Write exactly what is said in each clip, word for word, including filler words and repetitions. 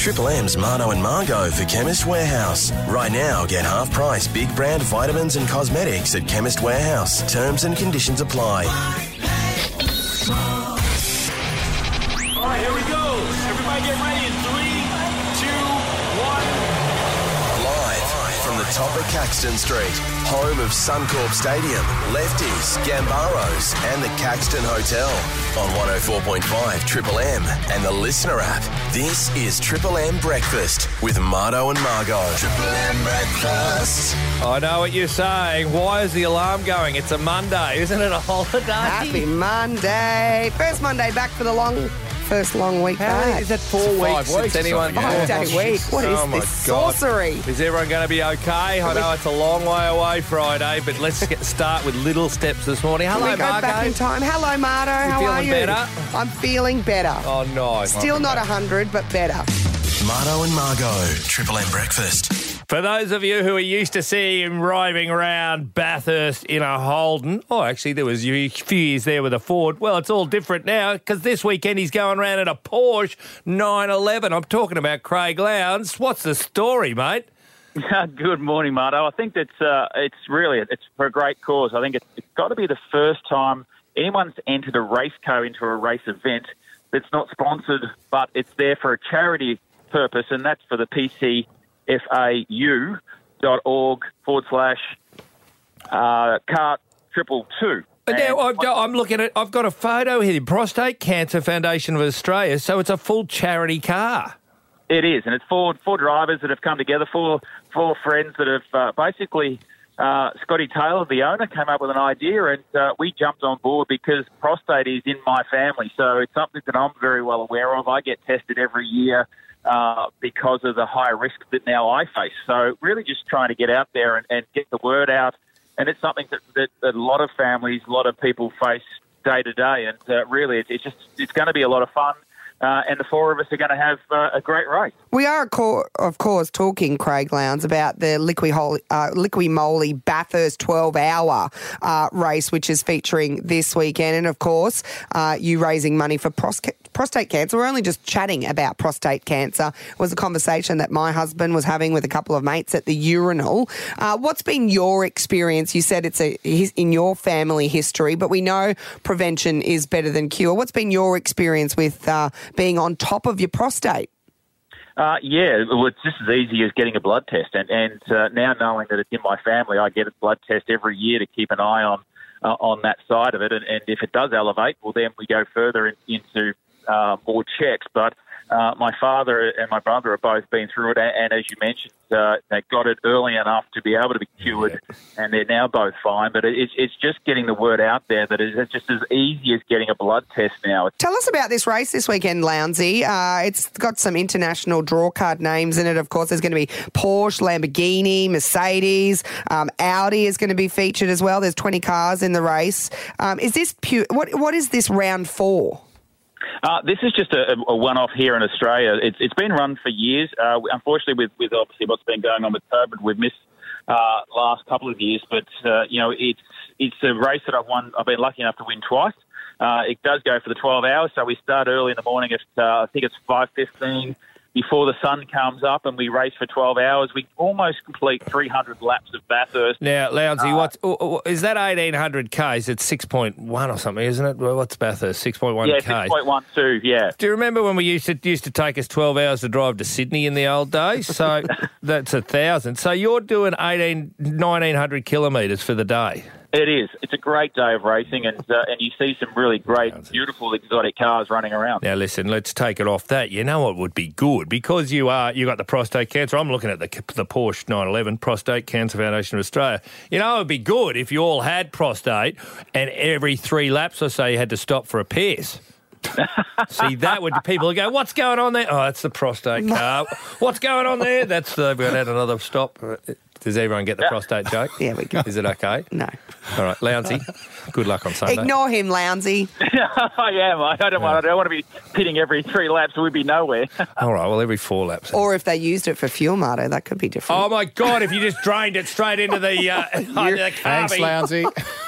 Triple M's Marno and Margot for Chemist Warehouse. Right now, get half price big brand vitamins and cosmetics at Chemist Warehouse. Terms and conditions apply. All right, here we go. Everybody get ready in three, two, one. Live from the top of Caxton Street, home of Suncorp Stadium, Lefties, Gambaros and the Caxton Hotel. On one oh four point five Triple M and the Listener app. This is Triple M Breakfast with Marno and Margot. Triple M Breakfast. I know what you're saying. Why is the alarm going? It's a Monday, isn't it a holiday? Happy Monday. First Monday back for the long, first long week How back. is it four It's weeks? five weeks since anyone? or something, Five day week. What is Oh, my this God. sorcery? Is everyone going to be okay? I know it's a long way away Friday, but let's get start with little steps this morning. Hello, Can we go Margot. back in time? Hello, Marto. How feeling are you? better? I'm feeling better. Oh, no. Still not one hundred, but better. Marno and Margot. Triple M Breakfast. For those of you who are used to seeing him driving around Bathurst in a Holden, oh, actually, there was a few years there with a Ford. Well, it's all different now because this weekend he's going around in a Porsche nine eleven. I'm talking about Craig Lowndes. What's the story, mate? Good morning, Marto. I think that's uh, it's really it's for a great cause. I think it's, it's got to be the first time anyone's entered a race car into a race event that's not sponsored, but it's there for a charity purpose, and that's for the P C F A U dot org forward slash uh, cart triple two. Now, I've, I'm looking at, I've got a photo here, Prostate Cancer Foundation of Australia, so it's a full charity car. It is, and it's four four drivers that have come together, four four friends that have uh, basically. Uh, Scotty Taylor, the owner, came up with an idea, and uh, we jumped on board because prostate is in my family, so it's something that I'm very well aware of. I get tested every year uh, because of the high risk that now I face. So really, just trying to get out there and, and get the word out, and it's something that, that, that a lot of families, a lot of people face day to day, and uh, really, it's, it's just it's going to be a lot of fun. Uh, and the four of us are going to have uh, a great race. We are, of course, talking, Craig Lowndes, about the Liqui, uh, Liqui Moly Bathurst twelve-hour uh, race, which is featuring this weekend. And, of course, uh, you raising money for pros- prostate cancer. We're only just chatting about prostate cancer. It was a conversation that my husband was having with a couple of mates at the urinal. Uh, what's been your experience? You said it's a, in your family history, but we know prevention is better than cure. What's been your experience with uh, being on top of your prostate? Uh, yeah, well, it's just as easy as getting a blood test. And, and uh, now knowing that it's in my family, I get a blood test every year to keep an eye on uh, on that side of it. And, and if it does elevate, well, then we go further in, into uh, more checks. But uh, my father and my brother have both been through it. And, and as you mentioned, uh, they got it early enough to be able to be cured, yeah. And they're now both fine. But it's, it's just getting the word out there that it's just as easy as getting a blood test now. Tell us about this race this weekend, Lowndesy. Uh, it's got some international draw card names in it. Of course, there's going to be Porsche, Lamborghini, Mercedes, um, Audi is going to be featured as well. There's twenty cars in the race. Um, is this pure? What What is this round for? Uh, this is just a, a one-off here in Australia. It's, it's been run for years. Uh, unfortunately, with, with obviously what's been going on with COVID, we've missed uh, last couple of years. But uh, you know, it's it's a race that I've won. I've been lucky enough to win twice. Uh, it does go for the twelve hours, so we start early in the morning at uh, I think it's five fifteen. Before the sun comes up, and we race for twelve hours. We almost complete three hundred laps of Bathurst. Now, Lowndesy, uh, what's is that eighteen hundred Ks? It's six point one or something, isn't it? What's Bathurst? six point one yeah, Ks. Yeah, six point one two, yeah. Do you remember when we used to used to take us twelve hours to drive to Sydney in the old days? So that's a thousand. So you're doing eighteen, nineteen hundred kilometres for the day. It is. It's a great day of racing, and uh, and you see some really great, beautiful, exotic cars running around. Now, listen, let's take it off that. You know what would be good? Because you are you got the prostate cancer. I'm looking at the the Porsche nine eleven, Prostate Cancer Foundation of Australia. You know, it would be good if you all had prostate, and every three laps or so you had to stop for a piss. See, that would people would go, what's going on there? Oh, that's the prostate car. What's going on there? That's the, we're going to have another stop. Does everyone get the yeah. prostate joke? Yeah, we go. Is it okay? No. All right, Lowndesy, good luck on Sunday. Ignore him, Lowndesy. I am. I don't, want, I don't want to be pitting every three laps. We'd be nowhere. All right, well, every four laps. Or if they used it for fuel, Marto, that could be different. Oh, my God, if you just drained it straight into the, uh, the Thanks, Lowndesy.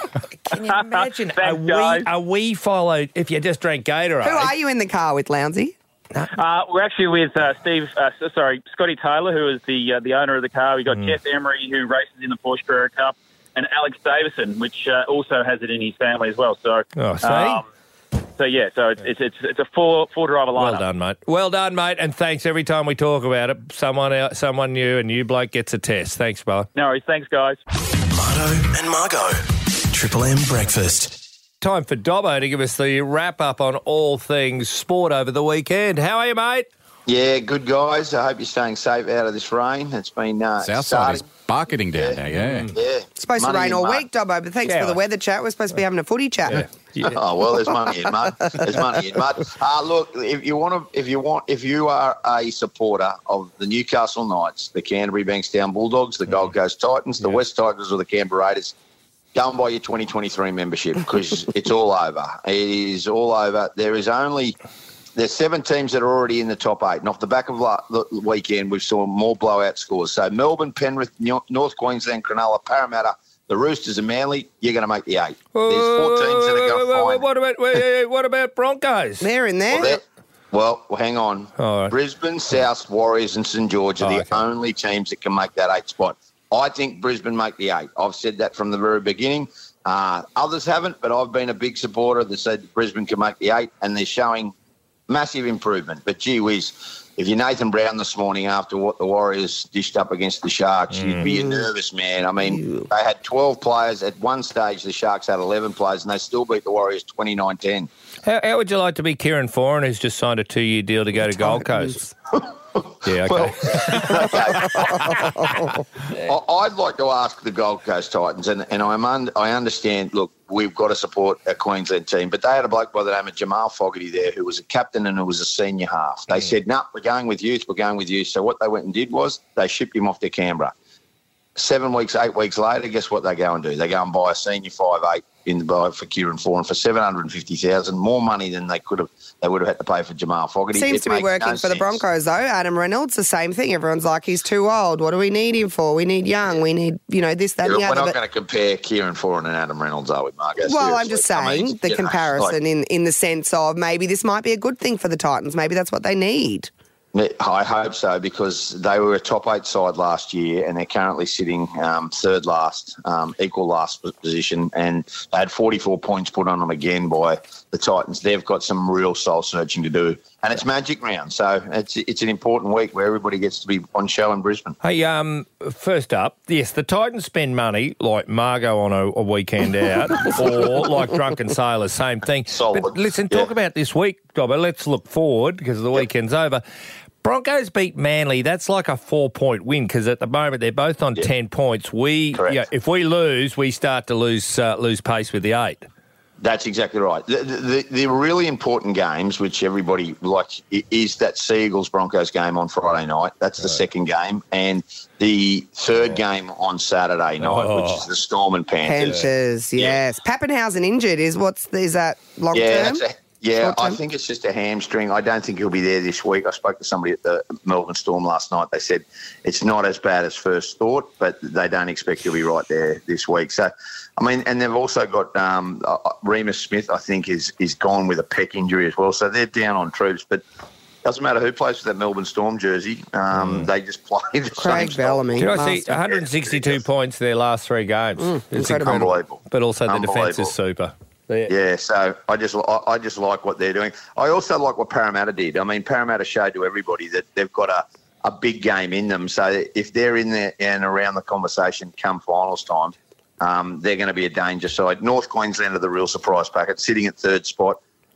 Can you imagine Thanks, a, wee, guys. a wee followed if you just drank Gatorade? Who are you in the car with, Lowndesy? Uh, we're actually with uh, Steve, uh, sorry, Scotty Taylor, who is the uh, the owner of the car. We've got mm. Jeff Emery, who races in the Porsche Carrera Cup, and Alex Davison, which uh, also has it in his family as well. So, oh, see? Um, so yeah, so it's it's it's, it's a four four driver lineup. Well done, mate. Well done, mate. And thanks every time we talk about it. Someone else, someone new, a new bloke gets a test. Thanks, Bo. No worries. Thanks, guys. Marto and Margo. Triple M Breakfast. Time for Dobbo to give us the wrap-up on all things sport over the weekend. How are you, mate? Yeah, good, guys. I hope you're staying safe out of this rain. It's been uh, Southside is bucketing down yeah. now, yeah. Yeah. It's supposed money to rain all mud. week, Dobbo, but thanks Yeah. for the weather chat. We're supposed to be having a footy chat. Yeah. Yeah. Oh well, there's money in mud. There's money in mud. Uh, look, if you want to, if you want, if you are a supporter of the Newcastle Knights, the Canterbury Bankstown Bulldogs, the Gold Coast Titans, the Yeah. West Tigers, or the Canberra Raiders, go and buy your twenty twenty-three membership because it's all over. It is all over. There is only there's seven teams that are already in the top eight, and off the back of la- the weekend, we've saw more blowout scores. So Melbourne, Penrith, North Queensland, Cronulla, Parramatta, the Roosters and Manly, you're going to make the eight. There's four teams that are going to find. What about wait, what about Broncos? They're in there. Well, well, well, hang on. All right. Brisbane, South, Warriors and St George are Oh, the okay. only teams that can make that eight spot. I think Brisbane make the eight. I've said that from the very beginning. Uh, others haven't, but I've been a big supporter that said Brisbane can make the eight, and they're showing massive improvement. But gee whiz, if you're Nathan Brown this morning after what the Warriors dished up against the Sharks, Mm. you'd be a nervous man. I mean, they had twelve players. At one stage, the Sharks had eleven players, and they still beat the Warriors twenty-nine ten. How, how would you like to be Kieran Foran, who's just signed a two-year deal to go to Gold Coast? Yeah, okay. Well, okay. I- I'd like to ask the Gold Coast Titans, and, and I'm un- I understand, look, we've got to support a Queensland team, but they had a bloke by the name of Jamal Fogarty there who was a captain and who was a senior half. They mm. said, no, nah, we're going with youth, we're going with youth. So what they went and did was they shipped him off to Canberra. Seven weeks, eight weeks later, guess what they go and do? They go and buy a senior five eight in the buy for Kieran Foran for seven hundred fifty thousand dollars, more money than they could have. They would have had to pay for Jamal Fogarty. Seems It to be makes working no for the sense. Broncos, though. Adam Reynolds, the same thing. Everyone's like, he's too old. What do we need him for? We need young. We need, you know, this, that, Yeah, and the we're other. not But- going to compare Kieran Foran and Adam Reynolds, are we, Margo? Well, I'm Seriously. just I saying mean, the you know, comparison like- in, in the sense of maybe this might be a good thing for the Titans. Maybe that's what they need. I hope so, because they were a top eight side last year and they're currently sitting um, third last, um, equal last position, and they had forty-four points put on them again by the Titans. They've got some real soul searching to do, and it's Magic Round, so it's it's an important week where everybody gets to be on show in Brisbane. Hey, um, first up, yes, the Titans spend money like Margo on a, a weekend out, or like drunken sailors, same thing. Solid. But listen, talk Yeah. about this week, Dobbo. Let's look forward because the weekend's over. Broncos beat Manly. That's like a four-point win because at the moment they're both on Yeah. ten points. We, Correct. yeah, if we lose, we start to lose uh, lose pace with the eight. That's exactly right. The, the, the really important games, which everybody likes, is that Sea-Eagles Broncos game on Friday night. That's the second game. And the third game on Saturday night, Oh. which is the Storm and Panthers. Panthers, yes. Pappenhausen injured. Is what's is that long Yeah, term? that's a, yeah. Short I term? think it's just a hamstring. I don't think he'll be there this week. I spoke to somebody at the Melbourne Storm last night. They said it's not as bad as first thought, but they don't expect he'll be right there this week. So, I mean, and they've also got um, uh, Remus Smith, I think, is is gone with a pec injury as well. So they're down on troops, but doesn't matter who plays with that Melbourne Storm jersey. Um, They just play the Craig same Bellamy. Did I see Master. one hundred sixty-two points their last three games? it's incredible. Unbelievable. But also the defence Unbelievable. is super. Yeah, so I just I, I just like what they're doing. I also like what Parramatta did. I mean, Parramatta showed to everybody that they've got a, a big game in them. So if they're in there and around the conversation come finals time, um, they're going to be a danger side. North Queensland are the real surprise packet, sitting at third spot.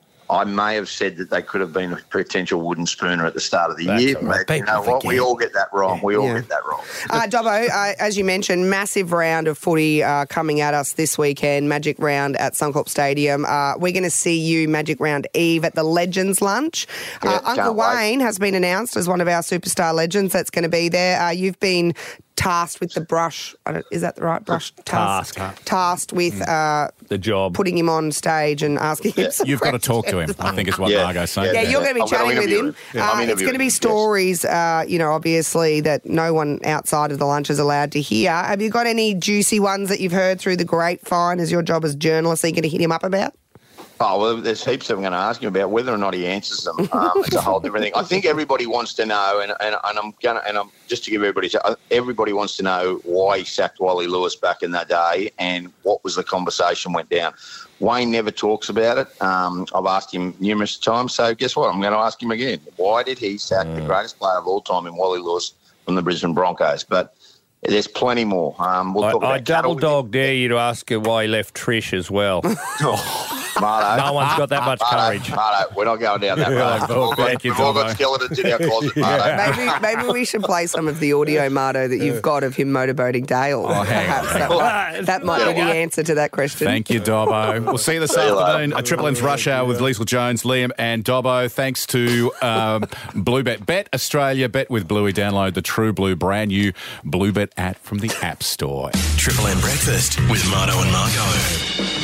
I may have said that they could have been a potential wooden spooner at the start of the That's year, all right. but you know People what? We forget. all get that wrong. We all Yeah. get that wrong. Uh, Dobbo, uh, as you mentioned, massive round of footy uh, coming at us this weekend, Magic Round at Suncorp Stadium. Uh, we're going to see you Magic Round Eve at the Legends Lunch. Yeah, uh, Uncle can't wait. Wayne has been announced as one of our superstar legends that's going to be there. Uh, you've been tasked with the brush, I don't- is that the right brush? Task. Tasked with uh, The job. putting him on stage and asking him some You've got to talk to him, questions. I think is what Yeah, Margo's saying. Yeah, Yeah. you're going to be I'm gonna chatting with interview him. him. Yeah, I'm Uh, it's interviewing going to be him, yes. stories, uh, you know, obviously that no one outside of the lunch is allowed to hear. Have you got any juicy ones that you've heard through the grapevine as your job as journalist that you're going to hit him up about? Oh, well, there's heaps I'm going to ask him about. Whether or not he answers them, um, it's a whole different thing. I think everybody wants to know, and, and, and I'm going to, and I'm just to give everybody, everybody wants to know why he sacked Wally Lewis back in that day and what was the conversation went down. Wayne never talks about it. Um, I've asked him numerous times, so guess what? I'm going to ask him again. Why did he sack mm. the greatest player of all time in Wally Lewis from the Brisbane Broncos? But there's plenty more. Um, we'll talk I, about I double dog dare you to ask her why he left Trish as well. Marto. No one's got that much Marto, courage. Marto, we're not going down that road. Yeah, We've all got, thank you, we've all got Dobbo. skeletons in our closet, Marto. Maybe, maybe we should play some of the audio, Marto, that you've got of him motorboating Dale. Oh, hang on. Perhaps that might, that might be the answer to that question. Thank you, Dobbo. We'll see you this See you afternoon. later. A Triple M's Rush Hour with Liesl Jones, Liam and Dobbo. Thanks to um, Bluebet. Bet Australia. Bet with Bluey. Download the True Blue brand new Bluebet app from the App Store. Triple M Breakfast with Marto and Margo.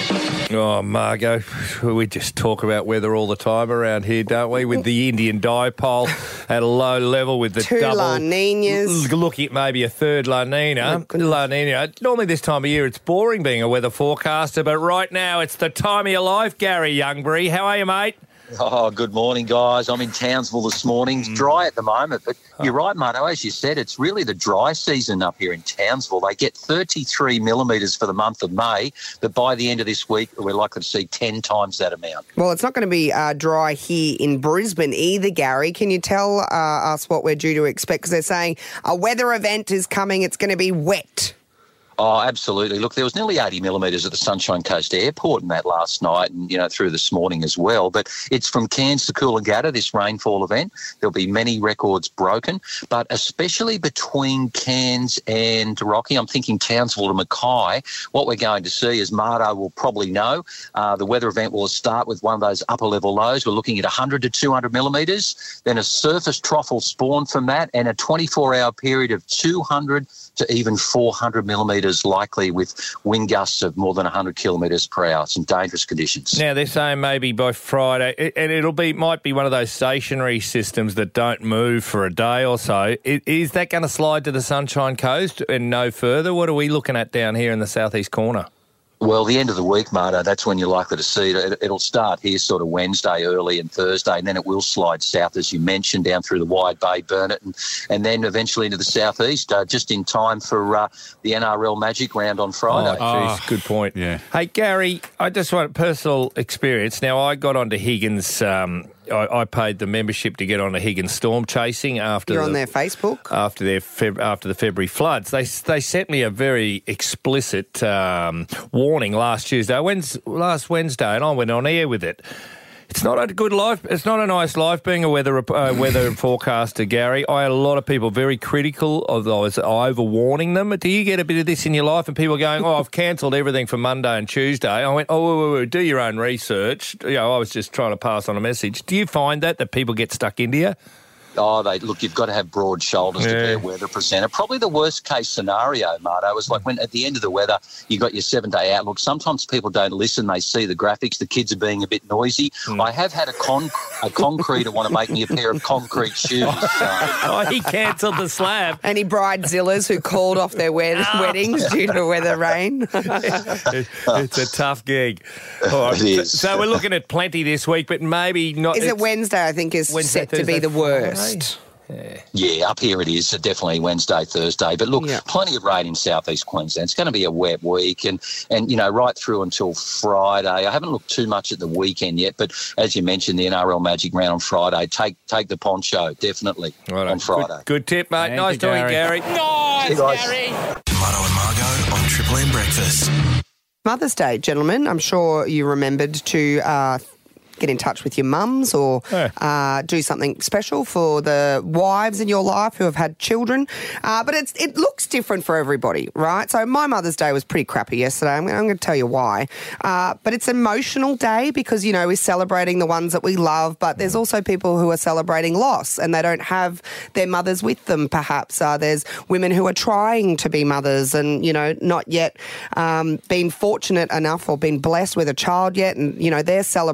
Oh, Margo, we just talk about weather all the time around here, don't we? With the Indian dipole at a low level with the Two double... La Ninas. L- looking at maybe a third La Nina. La Nina. Normally this time of year it's boring being a weather forecaster, but right now it's the time of your life, Gary Youngbury. How are you, mate? Oh, good morning, guys. I'm in Townsville this morning. It's dry at the moment, but you're right, Marto. As you said, it's really the dry season up here in Townsville. They get thirty-three millimetres for the month of May, but by the end of this week, we're likely to see ten times that amount. Well, it's not going to be uh, dry here in Brisbane either, Gary. Can you tell uh, us what we're due to expect? Because they're saying a weather event is coming. It's going to be wet. Oh, absolutely. Look, there was nearly eighty millimetres at the Sunshine Coast Airport in that last night and, you know, through this morning as well. But it's from Cairns to Coolangatta, this rainfall event. There'll be many records broken, but especially between Cairns and Rocky, I'm thinking Townsville to Mackay, what we're going to see, as Marto will probably know, uh, the weather event will start with one of those upper-level lows. We're looking at one hundred to two hundred millimetres. Then a surface trough will spawn from that and a twenty-four hour period of two hundred to even four hundred millimetres likely, with wind gusts of more than one hundred kilometres per hour. Some dangerous conditions. Now, they're saying maybe by Friday, and it'll be might be one of those stationary systems that don't move for a day or so. Is that going to slide to the Sunshine Coast and no further? What are we looking at down here in the southeast corner? Well, the end of the week, Marto, that's when you're likely to see it. It'll start here sort of Wednesday early and Thursday, and then it will slide south, as you mentioned, down through the Wide Bay, Burnett, and, and then eventually into the southeast, uh, just in time for uh, the N R L Magic round on Friday. Oh, geez, good point. Yeah. Hey, Gary, I just want personal experience. Now, I got onto Higgins... Um, I, I paid the membership to get on a Higgins storm chasing after You're the, on their Facebook? after their Feb, after the February floods. They they sent me a very explicit um, warning last Tuesday, Wednesday, last Wednesday, and I went on air with it. It's not a good life. It's not a nice life being a weather uh, weather forecaster, Gary. I had a lot of people very critical of I was over warning them. Do you get a bit of this in your life? And people going, "Oh, I've cancelled everything for Monday and Tuesday." I went, "Oh, wait, wait, wait, do your own research." You know, I was just trying to pass on a message. Do you find that that people get stuck into you? Oh, they look, you've got to have broad shoulders Yeah. to be a weather presenter. Probably the worst case scenario, Marto, was like when at the end of the weather, you got your seven-day outlook. Sometimes people don't listen. They see the graphics. The kids are being a bit noisy. Mm. I have had a, con- a concreter want to make me a pair of concrete shoes. So. Oh, he cancelled the slab. Any bridezillas who called off their wed- weddings due to weather rain? It- it's a tough gig. All right. It is. So, so we're looking at plenty this week, but maybe not. Is it it's- Wednesday, I think, is Wednesday, set to be Thursday, the worst? Friday? Yeah, up here it is, definitely Wednesday, Thursday. But look, Yeah. plenty of rain in southeast Queensland. It's going to be a wet week and, and, you know, right through until Friday. I haven't looked too much at the weekend yet, but as you mentioned, the N R L Magic round on Friday, take take the poncho, definitely, Righto. on Friday. Good, good tip, mate. Thank nice you, talking, Gary. Gary. Nice, Hey, guys. Gary. Marto and Margo on Triple M Breakfast. Mother's Day, gentlemen. I'm sure you remembered to uh, get in touch with your mums or Yeah. uh, do something special for the wives in your life who have had children. Uh, but it's it looks different for everybody, right? So my Mother's Day was pretty crappy yesterday. I'm, I'm going to tell you why. Uh, but it's an emotional day because, you know, we're celebrating the ones that we love, but there's also people who are celebrating loss and they don't have their mothers with them, perhaps. Uh, there's women who are trying to be mothers and, you know, not yet um, been fortunate enough or been blessed with a child yet. And, you know, they're celebrating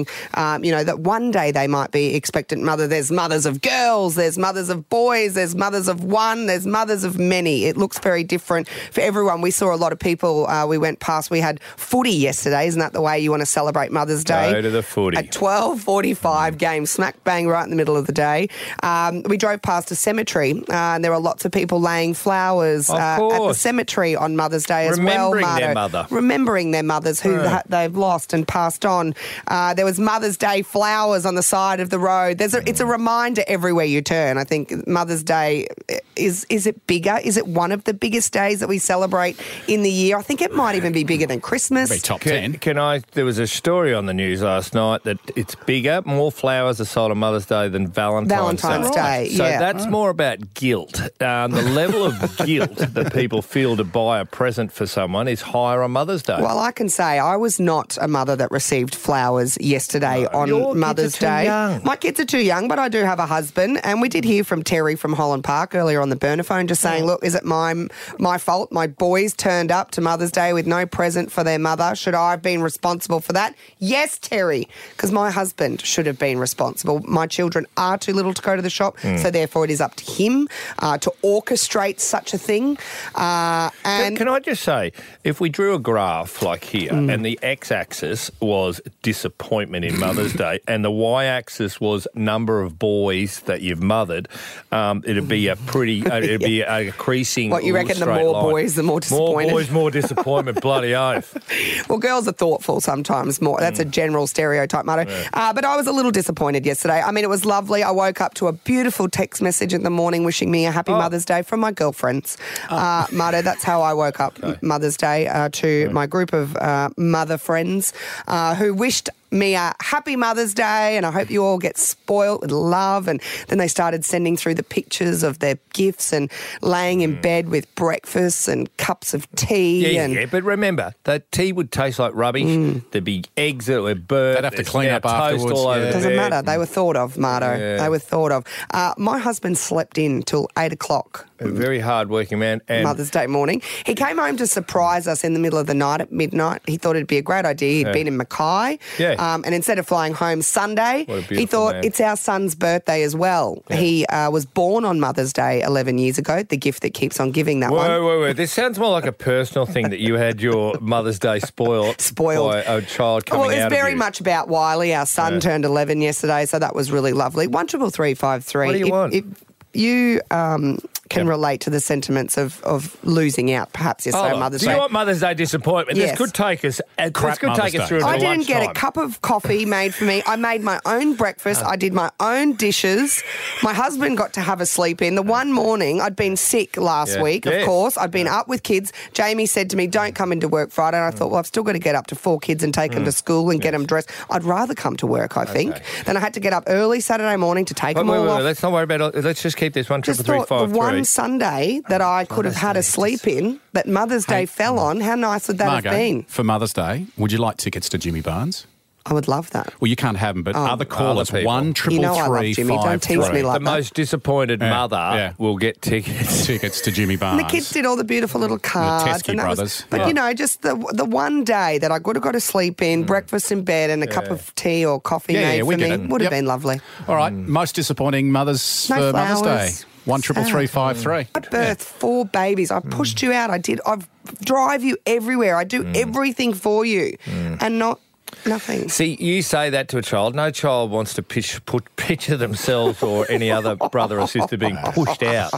um, you know, that one day they might be expectant mother. There's mothers of girls, there's mothers of boys, there's mothers of one, there's mothers of many. It looks very different for everyone. We saw a lot of people, uh, we went past, we had footy yesterday. Isn't that the way you want to celebrate Mother's Day? Go to the footy. At twelve forty-five, game smack bang right in the middle of the day. Um, we drove past a cemetery uh, and there were lots of people laying flowers Of uh, at the course. cemetery on Mother's Day as well. Remembering their Marto. mother. Remembering their mothers who Yeah. ha- they've lost and passed on. Uh, there was Mother's Day flowers on the side of the road. There's a, It's a reminder everywhere you turn. I think Mother's Day, is is it bigger? Is it one of the biggest days that we celebrate in the year? I think it might even be bigger than Christmas. Be top Can, ten. can I? There was a story on the news last night that it's bigger, more flowers are sold on Mother's Day than Valentine's, Valentine's Day, So yeah. that's more about guilt. Um, the level of guilt that people feel to buy a present for someone is higher on Mother's Day. Well, I can say I was not a mother that received flowers yesterday your on kids Mother's are too Day. young. My kids are too young, but I do have a husband. And we did hear from Terry from Holland Park earlier on the burner phone just saying, look, is it my, my fault? My boys turned up to Mother's Day with no present for their mother. Should I have been responsible for that? Yes, Terry, because my husband should have been responsible. My children are too little to go to the shop, so therefore it is up to him uh, to orchestrate such a thing. Uh, Can, and can I just say, if we drew a graph like here Mm. and the x-axis was disappointment in Mother's Day and the y-axis was number of boys that you've mothered, um, it'd be a pretty, uh, it'd be a increasing What, you reckon the straight more line. boys, the more disappointed? More boys, more disappointment, bloody oath. Well, girls are thoughtful sometimes more. That's a general stereotype, Marto. Uh, but I was a little disappointed yesterday. I mean, it was lovely. I woke up to a beautiful text message in the morning wishing me a happy Mother's Day from my girlfriends. Uh, Marto, that's how I woke up Mother's Day uh, to my group of uh, mother friends uh, who wished me a happy Mother's Day and I hope you all get spoilt with love. And then they started sending through the pictures of their gifts and laying in bed with breakfasts and cups of tea. Yeah, and yeah, but remember, that tea would taste like rubbish. There'd be eggs that were burnt. They'd have to There's clean now up toast afterwards, all over yeah. the Doesn't bed. matter. They were thought of, Marto. Yeah. They were thought of. Uh, my husband slept in till eight o'clock A very hard-working man. And Mother's Day morning. He came home to surprise us in the middle of the night at midnight. He thought it'd be a great idea. He'd Yeah. been in Mackay. Yeah. Um, and instead of flying home Sunday, What a he beautiful thought man. it's our son's birthday as well. He uh, was born on Mother's Day eleven years ago, the gift that keeps on giving, that one. Whoa, whoa, whoa. This sounds more like a personal thing that you had your Mother's Day spoiled, Spoiled. by a child coming Well, it's out very of you. much about Wiley. Our son Yeah. turned eleven yesterday, so that was really lovely. One triple three five three. What do you if, want? If you um, can Yep. relate to the sentiments of, of losing out, perhaps yesterday, Hold on on. Mother's Do Day. you want Mother's Day disappointment? Yes. This could take us. Uh, Crap this could Mother's take us Day. through. Into I didn't get a lunchtime. cup of coffee made for me. I made my own breakfast. I did my own dishes. My husband got to have a sleep in. The one morning, I'd been sick last Yeah. week, of Yes. course. I'd been up with kids. Jamie said to me, don't come into work Friday. And I thought, well, I've still got to get up to four kids and take them to school and get them dressed. I'd rather come to work, I think. Then I had to get up early Saturday morning to take Wait, them wait, all wait, off. wait, let's not worry about it. Let's just keep this one Just triple three thought five the one three. Sunday that I could have had a sleep in, that Mother's Day fell on, how nice would that Margot, have been? for Mother's Day, would you like tickets to Jimmy Barnes? I would love that. Well, you can't have them, but other callers, Other people. one You triple know I love three Jimmy. Don't five tease three. me like The that. most disappointed Yeah, mother yeah. will get tickets. tickets to Jimmy Barnes. And the kids did all the beautiful little cards. Teskey and that was- brothers. but, Yeah. you know, just the the one day that I could have got to sleep in, breakfast in bed and a cup of tea or coffee Yeah, made yeah, we for get me it. would have Yep. been lovely. All right, most disappointing mothers No for Mother's flowers. Day. One triple three five three. I birthed four babies. I pushed you out. I did. I drive you everywhere. I do everything for you. And not nothing. See, you say that to a child. No child wants to pitch, put, picture themselves or any other brother or sister being pushed out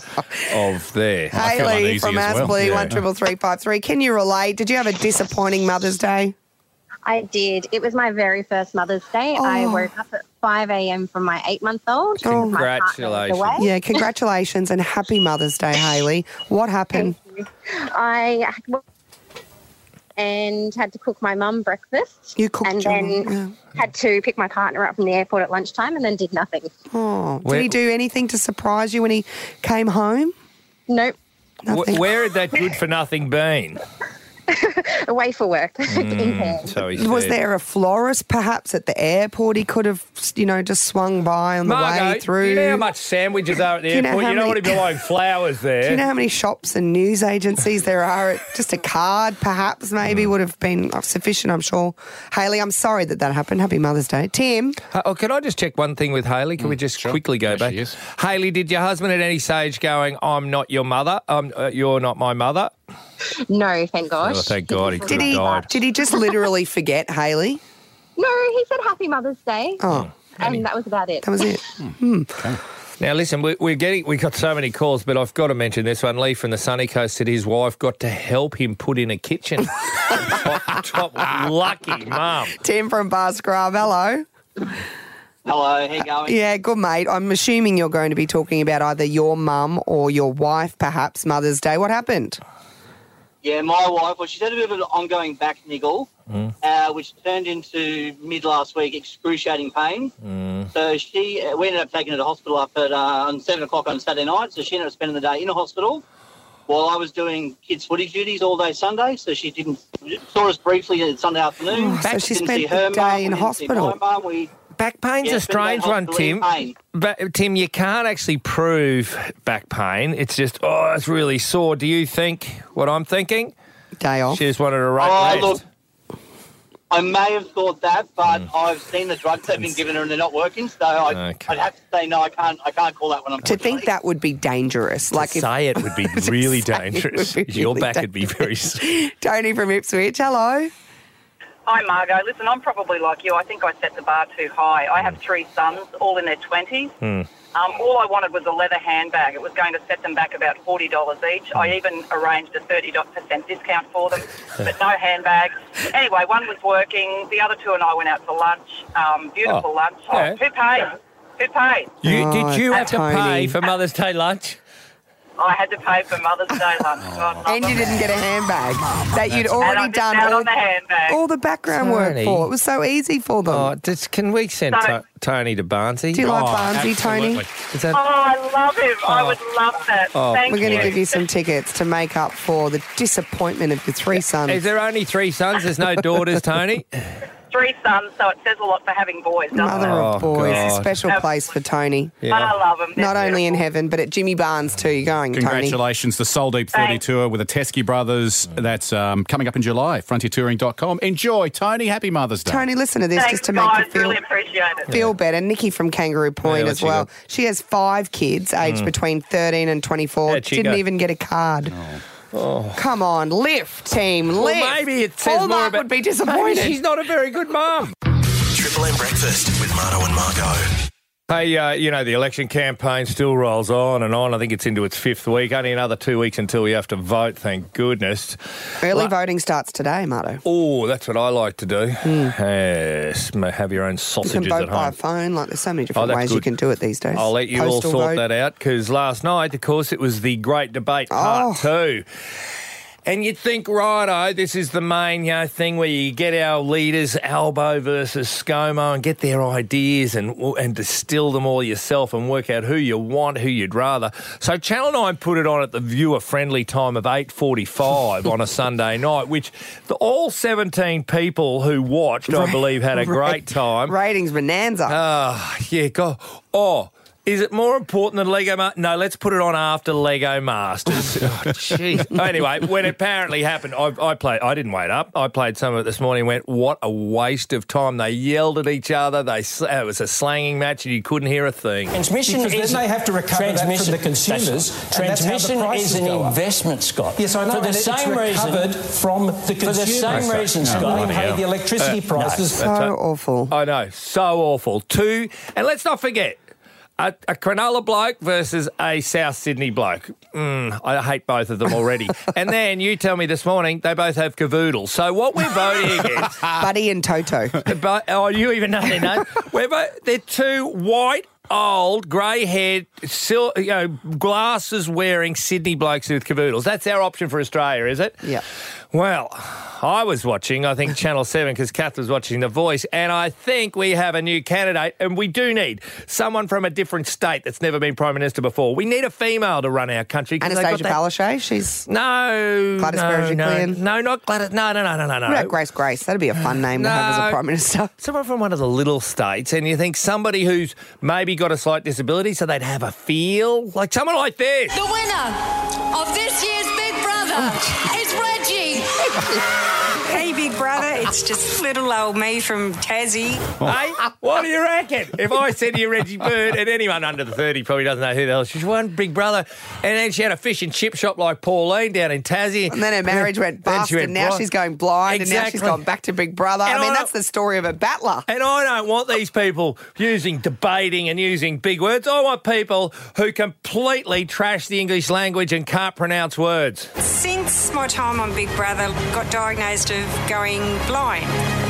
of there. I feel Hayley uneasy from as well. Aspley, Yeah. one triple three five three. Can you relate? Did you have a disappointing Mother's Day? I did. It was my very first Mother's Day. I Oh. wook up at five a.m. from my eight-month-old. because my partner was Congratulations. away. Yeah, congratulations and happy Mother's Day, Hayley. What happened? I and had to cook my mum breakfast. You cooked and your then mum, had to pick my partner up from the airport at lunchtime, and then did nothing. Oh, did Where- he do anything to surprise you when he came home? Nope. Nothing. Wh- Where had that good for nothing been? away for work in Cairns. So he Was said. there a florist perhaps at the airport he could have, you know, just swung by on the Margo, way through? do you know how much sandwiches are at the Do you know airport? how You don't many- want to be buying flowers there. Do you know how many shops and news agencies there are? Just a card, perhaps, maybe, would have been sufficient, I'm sure. Hayley, I'm sorry that that happened. Happy Mother's Day. Tim? Uh, Oh, can I just check one thing with Hayley? Can we just quickly go There back? she is. Hayley, did your husband at any stage going, I'm not your mother, um, uh, you're not my mother? No, thank God. Oh, thank God, he could Did have he, died. did he just literally forget, Hayley? No, he said Happy Mother's Day. Oh, And that was about it. that was it. Now, listen, we, we're getting, we got so many calls, but I've got to mention this one. Lee from the sunny coast said his wife got to help him put in a kitchen. top, top, lucky mum. Tim from Bar Scrub, hello. Hello, how you going? Yeah, good, mate. I'm assuming you're going to be talking about either your mum or your wife, perhaps, Mother's Day. What happened? Yeah, my wife, well, she's had a bit of an ongoing back niggle, uh, which turned into mid last week excruciating pain. So she, uh, we ended up taking her to hospital up at uh, on seven o'clock on Saturday night. So she ended up spending the day in a hospital while I was doing kids' footage duties all day Sunday. So she didn't saw us briefly on Sunday afternoon. Oh, so she Didn't spent see the her day mum, in we didn't see hospital. my mum. We Back pain's Yeah, a spent the day strange one, hospital in Tim. pain. But, Tim, you can't actually prove back pain. It's just, oh, it's really sore. Do you think what I'm thinking? Day off. She just wanted to rest. Oh, look, I may have thought that, but Mm. I've seen the drugs they've been giving her and they're not working. So I, Okay. I'd have to say no. I can't. I can't call that one. To think that would be dangerous. Like to if say it would be really say it dangerous. would be Your really back would be very sore. Tony from Ipswich, hello. Hi, Margot. Listen, I'm probably like you. I think I set the bar too high. I have three sons, all in their twenties. Hmm. Um, all I wanted was a leather handbag. It was going to set them back about forty dollars each. I even arranged a thirty percent discount for them, but no handbags. Anyway, one was working. The other two and I went out for lunch. Um, beautiful Oh, lunch. Oh, yeah. who paid? Who paid? You, Oh, did you have to Tony. pay for Mother's Day lunch? I had to pay for Mother's Day lunch. God love And you them. didn't get a handbag that you'd And I already missed done out all, on the handbag. all the background Tony. work for. It was so easy for them. Oh, just, can we send So- to- Tony to Barnsley? Do you like Oh, Barnsley, Tony? absolutely. Is that, Oh, I love him. I would love that. Oh, Thank We're going you. to give you some tickets to make up for the disappointment of your three sons. is there only three sons? There's no daughters, Tony? Three sons, so it says a lot for having boys, doesn't Mother it? of Oh, boys, a God. special place for Tony. But I love them. Not only in heaven, but at Jimmy Barnes too. You're going, Tony. Congratulations, the Soul Deep thirty Thanks. tour with the Teskey Brothers. That's um, coming up in July, frontier touring dot com. Enjoy, Tony. Happy Mother's Day. Tony, listen to this Thanks, just to make guys. you feel Really appreciate it. feel better. Nikki from Kangaroo Point Yeah, as what'd she well. got? She has five kids aged between thirteen and twenty-four. How'd she Didn't go? even get a card. Come on, lift, team, lift. Well, maybe it says more Hallmark about... would be Maybe disappointed. she's not a very good mum. Triple M Breakfast with Marto and Margo. Hey, uh, you know, the election campaign still rolls on and on. I think it's into its fifth week. Only another two weeks until we have to vote, thank goodness. Early Well- voting starts today, Marto. Oh, that's what I like to do. Yes, ma- have your own You sausages can vote at by home. phone. Like, there's so many Oh, different that's ways you good. can do it these days. I'll let you all Postal sort vote. that out because last night, of course, it was the great debate part Oh. two. And you'd think, righto, this is the main you know, thing where you get our leaders, Albo versus ScoMo, and get their ideas and and distill them all yourself and work out who you want, who you'd rather. So Channel nine put it on at the viewer-friendly time of eight forty-five on a Sunday night, which the, all seventeen people who watched, I believe, had a great time. Ratings bonanza. Ah, yeah, go. Oh, is it more important than Lego Masters? No, let's put it on after Lego Masters. Oh, jeez. Anyway, when it apparently happened, I, I played. I didn't wait up. I played some of it this morning and went, what a waste of time. They yelled at each other. They It was a slanging match and you couldn't hear a thing. Transmission Because then is they have to recover that from transmission- the consumers, that's- and that's how the Transmission prices is an go up. investment, Scott. Yes, I know, For the and it's same recovered reason, from the for the consumers. same reason, And Scott. we pay the electricity Uh, prices. so awful. I know, so awful. Two, and let's not forget, a, a Cronulla bloke versus a South Sydney bloke. Mm, I hate both of them already. And then you tell me this morning they both have cavoodles. So what we're voting against... Buddy and Toto. But, oh, you even know their name. We're both, they're two white, old, grey-haired, sil- you know, glasses-wearing Sydney blokes with cavoodles. That's our option for Australia, is it? Yeah. Well, I was watching, I think, Channel seven, because Kath was watching The Voice, and I think we have a new candidate, and we do need someone from a different state that's never been Prime Minister before. We need a female to run our country. Anastasia Palaszczuk, she's... No, Gladys no, Berejiklian. no, no, not Gladys. No, no, no, no, no, no. What about Grace Grace? That'd be a fun name to have as a Prime Minister. Someone from one of the little states, and you think somebody who's maybe got a slight disability, so they'd have a feel, like someone like this. The winner of this year's Big Brother is Reggie. Hey, Big Brother, it's just little old me from Tassie. Hey, what do you reckon? If I said to you Reggie Bird, and anyone under the thirty probably doesn't know who the hell she's won, Big Brother, and then she had a fish and chip shop like Pauline down in Tassie. And then her marriage went bust, and now she's going blind, exactly. and now she's gone back to Big Brother. And I mean, I that's the story of a battler. And I don't want these people using debating and using big words. I want people who completely trash the English language and can't pronounce words. Since my time on Big Brother, got diagnosed of going blind.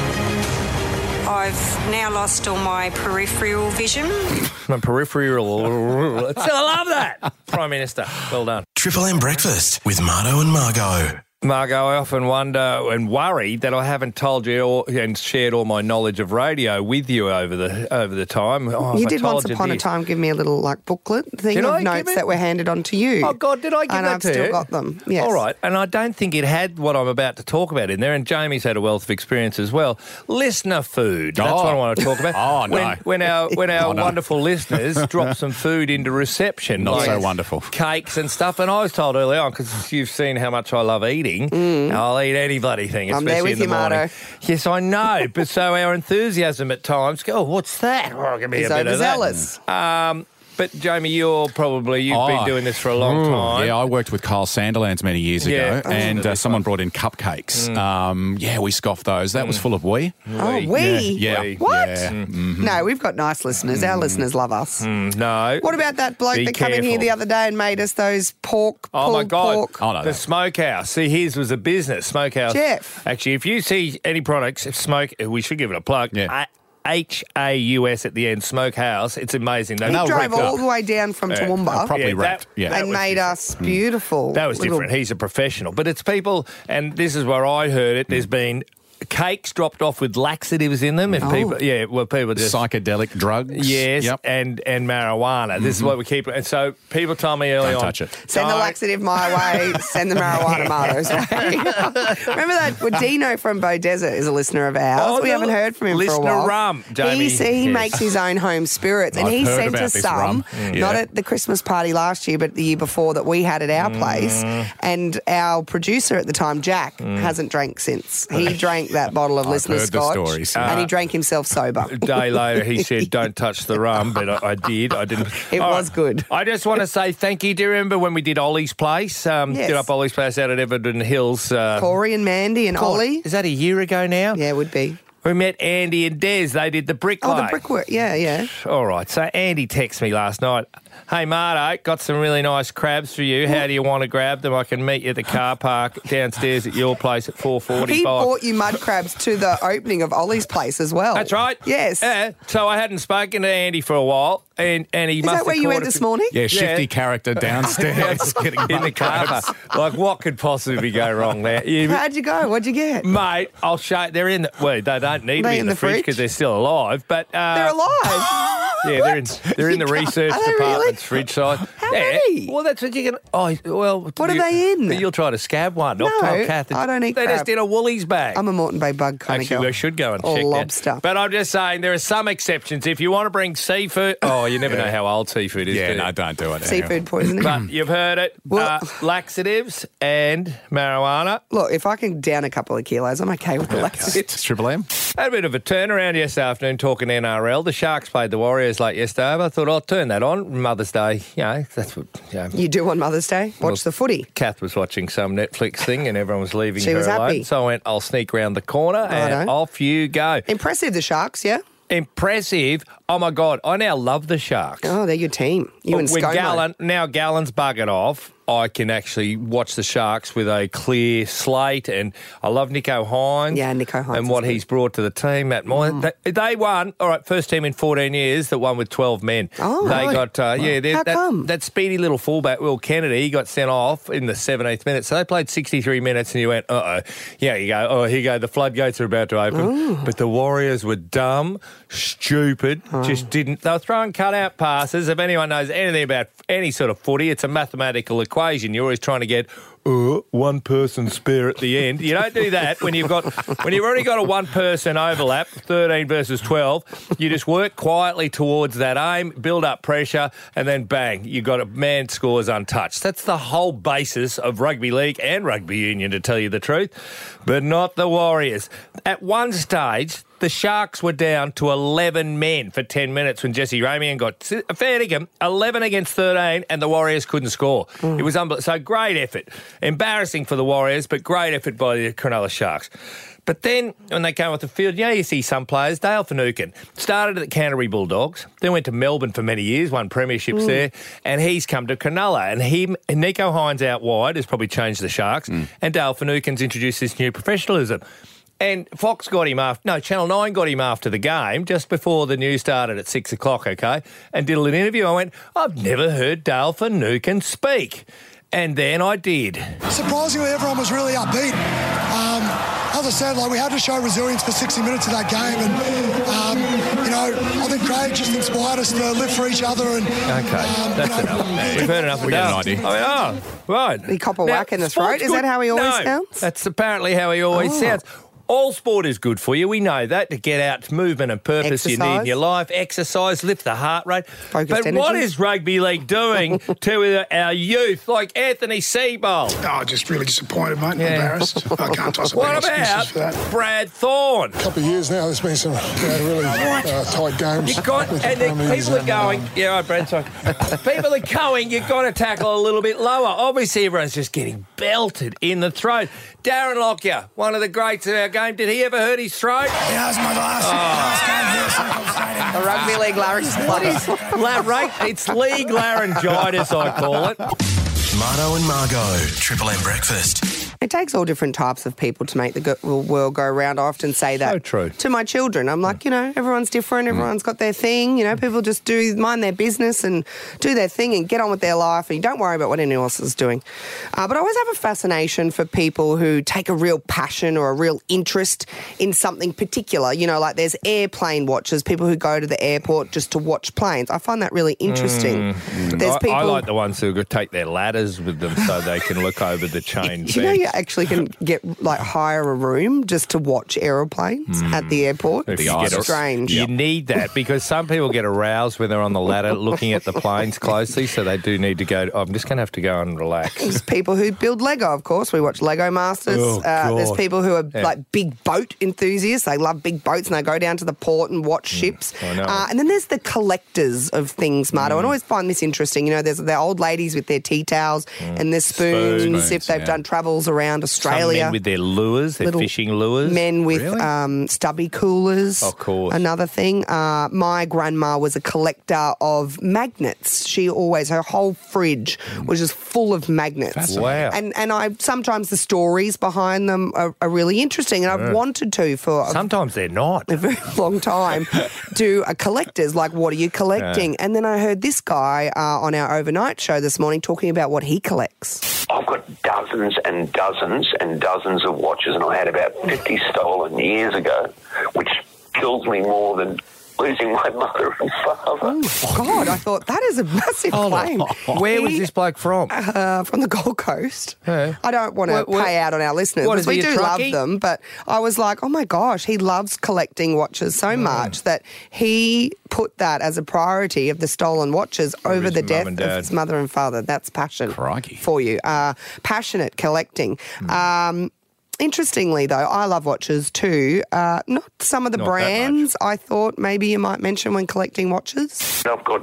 I've now lost all my peripheral vision. My peripheral. I love that. Prime Minister, well done. Triple M Breakfast with Marto and Margot. Margot, I often wonder and worry that I haven't told you all, and shared all my knowledge of radio with you over the over the time. Oh, you I did told once you upon this. a time give me a little like booklet thing Did of I give notes it? that were handed on to you. Oh, God, did I give and that I've to still you? got them. Yes. All right, and I don't think it had what I'm about to talk about in there, and Jamie's had a wealth of experience as well. Listener food. That's Oh. what I want to talk about. Oh, no. When, when our, when our Oh, no. wonderful listeners drop some food into reception. Not like so wonderful. Cakes and stuff, and I was told early on, because you've seen how much I love eating, I'll eat any bloody thing, I'm especially there with in the you, morning. Marto. Yes, I know, but so our enthusiasm at times, go, oh, what's that? Oh, give me He's a bit of that. overzealous. Um, but Jamie, you're probably, you've Oh, been doing this for a long mm, time. Yeah, I worked with Kyle Sanderlands many years Yeah. ago, Oh, and really uh, someone brought in cupcakes. Mm. Um, yeah, we scoffed those. That was full of wee. Oh, we? Yeah. Wee. What? Yeah. Mhm. No, we've got nice listeners. Our listeners love us. Mm, no. What about that bloke Be that came in here careful. the other day and made us those pork, Oh, pulled my God. pork? Oh, no. The smokehouse. See, his was a business. Smokehouse. Jeff. Actually, if you see any products, smoke, we should give it a plug. Yeah. H A U S at the end, Smokehouse. It's amazing. They He they'll drove wreck all up. the way down from Yeah, Toowoomba properly Yeah, that- wrapped. Yeah. that and was made different. us beautiful. That was little- different. He's a professional. But it's people, and this is where I heard it, there's been cakes dropped off with laxatives in them. If Oh. people, yeah, well, people just... Psychedelic drugs. Yes, Yep. and, and marijuana. This is what we keep. And so people told me early Don't on. touch it. Send the "Don't." laxative my way, send the marijuana Marto's way. Remember that? Well, Dino from Bow Desert is a listener of ours. Oh, we the haven't heard from him for a listener while. rum, Jamie. He, he Yes. makes his own home spirits, and I've he heard sent about us this some, rum. Mm. not Yeah. at the Christmas party last year, but the year before that we had at our place. And our producer at the time, Jack, hasn't drank since. He drank that bottle of I've listener heard the scotch, stories. and he Uh, drank himself sober. A day later, he said, "Don't touch the rum," but I, I did. I didn't. It All was good. I just want to say thank you. Do you remember when we did Ollie's Place? Um, Yes. Did up Ollie's Place out at Everton Hills. Uh, Corey and Mandy and God, Ollie. Is that a year ago now? Yeah, it would be. We met Andy and Des. They did the bricklaying. Oh, the brickwork. Yeah, yeah. All right. So Andy texted me last night. Hey, Marto, got some really nice crabs for you. How do you want to grab them? I can meet you at the car park downstairs at your place at four forty-five. He brought you mud crabs to the opening of Ollie's place as well. That's right. Yes. Yeah. So I hadn't spoken to Andy for a while, and, and he Is must that have where you caught went a this few- morning? Yeah, shifty Yeah. character downstairs getting in the mud car crabs. park. Like, what could possibly go wrong there? You- How'd you go? What'd you get? Mate, I'll show you. They're in the... Well, they don't need to They be in in the, the fridge fridge? because they're still alive, but... Uh, They're alive. Yeah, they're in, they're in the You can't- research are they department's really? fridge side. How yeah. many? Well, that's what you can... Oh, well... What are you- they in? But you'll try to scab one. No, I'll tell Kath. I don't eat They're crab. just in a Woolies bag. I'm a Moreton Bay bug kind Actually, of girl. we should go and or check lobster. that. But I'm just saying there are some exceptions. If you want to bring seafood... Oh, you never know how old seafood is. Yeah, do you? no, don't do it. Seafood poisoning. But you've heard it. Well- uh, laxatives and marijuana. Look, if I can down a couple of kilos, I'm okay with the laxatives. It's Triple M. Had a bit of a turnaround yesterday afternoon talking N R L. The Sharks played the Warriors late yesterday. But I thought I'll turn that on. Mother's Day, you know, that's what... You know, You do on Mother's Day? Watch Well, the footy. Kath was watching some Netflix thing and everyone was leaving She her was alone. happy. So I went, I'll sneak round the corner and Righto. off you go. Impressive, the Sharks, yeah? Impressive. Oh, my God. I now love the Sharks. Oh, they're your team. You and When ScoMo. Gallen, now Gallen's buggered off. I can actually watch the Sharks with a clear slate, and I love Nico Hines. Yeah, Nico Hines and what is good. he's brought to the team. Matt Moylan, Mm. they, they won. All right, first team in fourteen years that won with twelve men. Oh, they really? got uh, yeah. they're- How that, come? that speedy little fullback Will Kennedy got sent off in the seventeenth minute, so they played sixty-three minutes, and you went, uh oh, yeah, you go, oh here you go, the floodgates are about to open. Ooh. But the Warriors were dumb, stupid, Oh. just didn't. They were throwing cut-out passes. If anyone knows anything about any sort of footy, it's a mathematical equation. You're always trying to get uh, one person spare at the end. You don't do that when you've got when you've already got a one-person overlap, thirteen versus twelve. You just work quietly towards that aim, build up pressure, and then bang, you've got a man scores untouched. That's the whole basis of rugby league and rugby union, to tell you the truth, but not the Warriors. At one stage, the Sharks were down to eleven men for ten minutes when Jesse Ramian got a fair dinkum, eleven against thirteen, and the Warriors couldn't score. Mm. It was unbelievable. So great effort. Embarrassing for the Warriors, but great effort by the Cronulla Sharks. But then, when they came off the field, you know, you see some players, Dale Finucane, started at the Canterbury Bulldogs, then went to Melbourne for many years, won premierships Mm. there, and he's come to Cronulla. And he, Nico Hines out wide has probably changed the Sharks, and Dale Finucane's introduced this new professionalism. And Fox got him after, no, Channel nine got him after the game, just before the news started at six o'clock, okay, and did a little interview. I went, I've never heard Dale Finucane speak. And then I did. Surprisingly, everyone was really upbeat. Um, as I said, like we had to show resilience for sixty minutes of that game, and um, you know, I think Craig just inspired us to live for each other. And Okay, um, that's you know, enough. We've heard enough. We get an Dale. idea. I mean, oh, right. He cop a Now, whack in the sport's throat. Is good. that how he always No, sounds? That's apparently how he always Oh. sounds. All sport is good for you. We know that, to get out, movement and purpose you need in Exercise. your life. Exercise, lift the heart rate. Focused but what energy. is rugby league doing to our youth, like Anthony Seibold? oh, just really disappointed, mate. Yeah. Embarrassed. I can't toss up What any excuses about for that. Brad Thorne? couple of years now, there's been some you know, really uh, tight games. You got, with the and the Brumbies people are and, going, um, yeah, right, Brad, sorry. People are going, you've got to tackle a little bit lower. Obviously, everyone's just getting belted in the throat. Darren Lockyer, one of the greats of our game. Did he ever hurt his throat? Yeah, it's my last, last game here. A rugby league laryngitis. What is la- right? It's league laryngitis, I call it. Marto and Margot, Triple M Breakfast. It takes all different types of people to make the go- world go round. I often say that So true. to my children. I'm like, you know, everyone's different. Everyone's got their thing. You know, people just do mind their business and do their thing and get on with their life, and you don't worry about what anyone else is doing. Uh, but I always have a fascination for people who take a real passion or a real interest in something particular. You know, like there's airplane watchers, people who go to the airport just to watch planes. I find that really interesting. There's I, people. I like the ones who could take their ladders with them so they can look over the chain. You know, you actually can get like hire a room just to watch aeroplanes at the airport. If It's you get a- strange. You need that because some people get aroused when they're on the ladder looking at the planes closely, so they do need to go, oh, I'm just going to have to go and relax. There's people who build Lego, of course. We watch Lego Masters. Oh, uh, there's God. people who are Yeah. like big boat enthusiasts. They love big boats and they go down to the port and watch ships. I know. Uh, and then there's the collectors of things, Marto. And I always find this interesting. You know, there's the old ladies with their tea towels and their spoons, Spoons, if they've yeah. done travels around Some Australia. men with their lures, their Little fishing lures. Men with Really? um, stubby coolers. Of course. Another thing. Uh, my grandma was a collector of magnets. She always, her whole fridge was just full of magnets. Fascinating. Wow. And and I sometimes the stories behind them are, are really interesting, and I've wanted to for a, Sometimes they're not. a very long time do a collector's, like, what are you collecting? And then I heard this guy uh, on our overnight show this morning talking about what he collects. I've got dozens and dozens and dozens of watches, and I had about fifty stolen years ago, which kills me more than losing my mother and father. Oh, God, I thought that is a massive claim. Where was He- this bloke from? Uh, from the Gold Coast. Yeah. I don't want to What- what- pay out on our listeners what, because is he we a do love truckie? them, but I was like, oh my gosh, he loves collecting watches so much that he put that as a priority of the stolen watches over his the mum death and of dad. his mother and father. That's passion Crikey. for you. Uh, passionate collecting. Um, Interestingly, though, I love watches too. Uh, not some of the Not that brands I thought maybe you might mention when collecting watches. I've got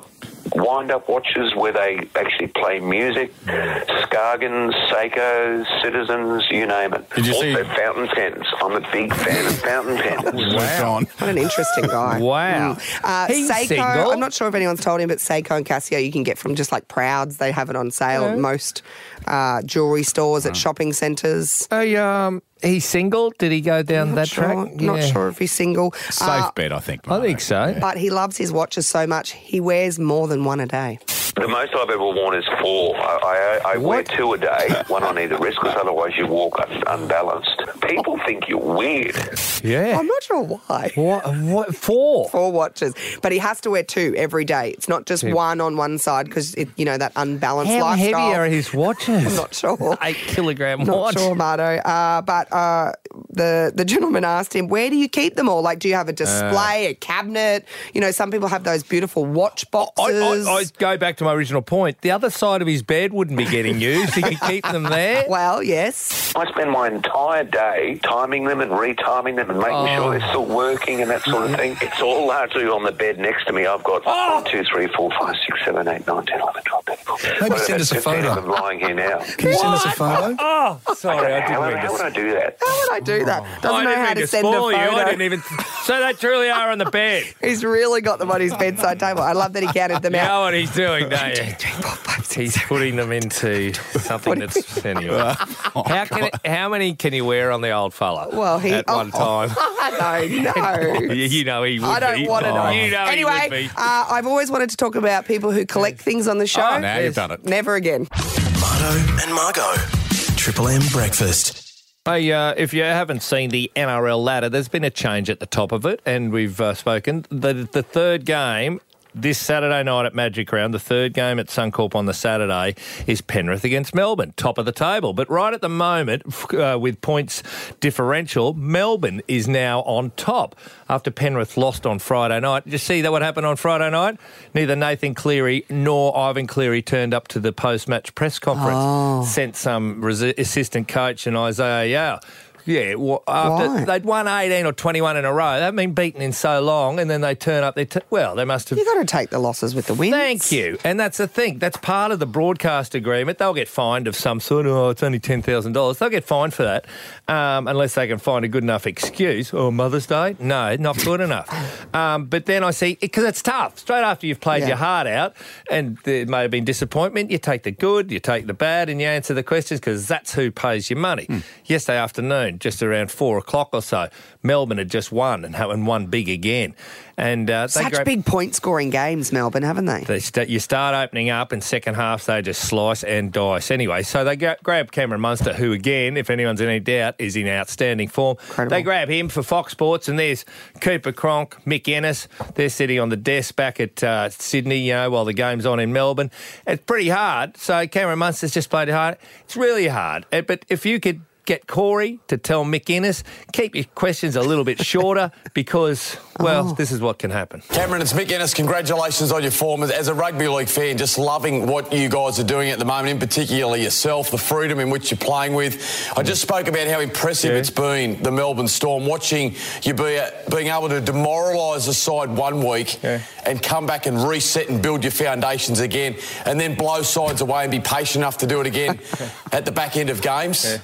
wind-up watches where they actually play music, Scargans, Seikos, Citizens, you name it. Did you also see- fountain pens. I'm a big fan of fountain pens. Wow. What an interesting guy. Wow. Mm. Uh, He's Seiko, single. I'm not sure if anyone's told him, but Seiko and Casio you can get from just like Prouds. They have it on sale at most uh, jewellery stores at shopping centres. Hey, um, he's single? Did he go down that Sure, track? Not Yeah. sure if he's single. Safe Uh, bet, I think. I think so. But he loves his watches so much, he wears more than one a day. The most I've ever worn is four. I, I, I wear two a day, one on either wrist, because otherwise you walk un- unbalanced. People think you're weird. Yeah. I'm not sure why. What? What for? Four watches. But he has to wear two every day. It's not just Yeah. one on one side because, you know, that unbalanced How lifestyle. heavy are his watches? I'm not sure. Eight kilogram Not watch. sure, Mardo. Uh, but uh, the the gentleman asked him, where do you keep them all? Like, do you have a display, a cabinet? You know, some people have those beautiful watch I, boxes. I, I go back to my original point. The other side of his bed wouldn't be getting used. He could keep them there. Well, yes. I spend my entire day timing them and retiming them and making Oh. sure they're still working and that sort of thing. It's all largely on the bed next to me. I've got Oh. one, two, three, four, five, six, seven, eight, nine, ten, eleven, twelve, thirteen, fourteen. Maybe Well, send us a about fifteen photo. of them lying here now. Can you send us a photo? Oh, sorry, I how, didn't would, mean how would to. I do that? How would I do that? Doesn't I know didn't how mean to to send a spoil photo. you. I didn't even. So they truly are on the bed. He's really got them on his bedside table. I love that he counted them You know out. what he's doing, don't you? He's putting them into something that's anyway. How can it, how many can you wear on the old fella? Well, he at one time. I don't know. you, you know he would I don't be. want to know. You know he anyway, would be. uh, I've always wanted to talk about people who collect things on the show. Oh, now you've done it. Never again. Marto and Margo. Triple M Breakfast. Hey, uh, if you haven't seen the N R L ladder, there's been a change at the top of it, and we've uh, spoken. The, the third game this Saturday night at Magic Round, the third game at Suncorp on the Saturday, is Penrith against Melbourne, top of the table. But right at the moment, uh, with points differential, Melbourne is now on top after Penrith lost on Friday night. Did you see that what happened on Friday night? Neither Nathan Cleary nor Ivan Cleary turned up to the post-match press conference. Oh. Sent some resi- assistant coach and Isaiah Yao. Yeah, well, after Why? they'd won eighteen or twenty-one in a row. They've been beaten in so long, and then they turn up. They t- well, they must have. You got to take the losses with the wins. Thank you. And that's the thing. That's part of the broadcast agreement. They'll get fined of some sort. Oh, it's only ten thousand dollars. They'll get fined for that um, unless they can find a good enough excuse. Oh, Mother's Day? No, not good enough. Um, but then I see, because it's tough. Straight after you've played Yeah. your heart out and there may have been disappointment, you take the good, you take the bad, and you answer the questions because that's who pays your money. Hmm. Yesterday afternoon, just around four o'clock or so, Melbourne had just won and, and won big again. And uh, they Such grabbed- big point-scoring games, Melbourne, haven't they? They st- you start opening up, and second half they just slice and dice. Anyway, so they gra- grab Cameron Munster, who again, if anyone's in any doubt, is in outstanding form. Incredible. They grab him for Fox Sports, and there's Cooper Cronk, Mick Ennis. They're sitting on the desk back at uh, Sydney, you know, while the game's on in Melbourne. It's pretty hard. So Cameron Munster's just played it hard. It's really hard. Uh, But if you could get Corey to tell Mick Ennis, keep your questions a little bit shorter because, well, Oh. this is what can happen. Cameron, it's Mick Ennis. Congratulations on your form. As a rugby league fan, just loving what you guys are doing at the moment, in particular yourself, the freedom in which you're playing with. I just spoke about how impressive Yeah. it's been, the Melbourne Storm, watching you be, being able to demoralise the side one week Yeah. and come back and reset and build your foundations again and then blow sides away and be patient enough to do it again at the back end of games. Yeah.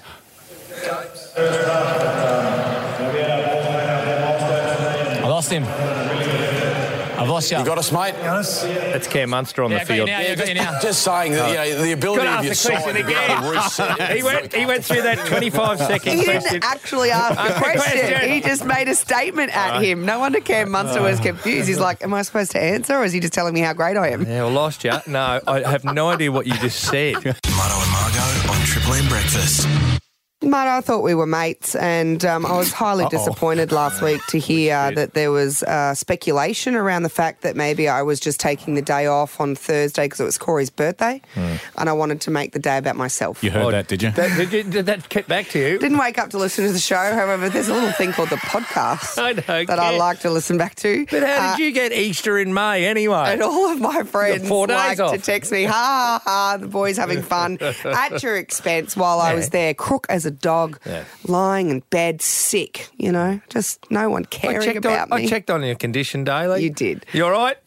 I lost him. I've lost you. You got us, mate? That's Cam Munster on Yeah, the got you field. now, Yeah, you got you now. just, just saying that, you know, the ability Got of to your ask the side question to be able to reset. again. he went. He went through that twenty-five second He question. didn't actually ask a question. question. He just made a statement at him. No wonder Cam Munster was confused. He's like, am I supposed to answer or is he just telling me how great I am? Yeah, well, lost you. No, I have no idea what you just said. Marto and Margo on Triple M Breakfast. Mate, I thought we were mates, and um, I was highly Uh-oh. disappointed last week to hear that there was uh, speculation around the fact that maybe I was just taking the day off on Thursday because it was Corey's birthday, and I wanted to make the day about myself. You heard that, did you? That, did, you- did that get back to you? Didn't wake up to listen to the show. However, there's a little thing called the podcast I don't that I care. like to listen back to. But how Uh, did you get Easter in May anyway? And all of my friends four days like off. to text me, ha, ha, ha, the boys having fun at your expense while I Yeah. was there, crook as a dog, Yeah. lying in bed, sick, you know, just no one I caring checked, about on, me. I checked on your condition daily. You did. You all right?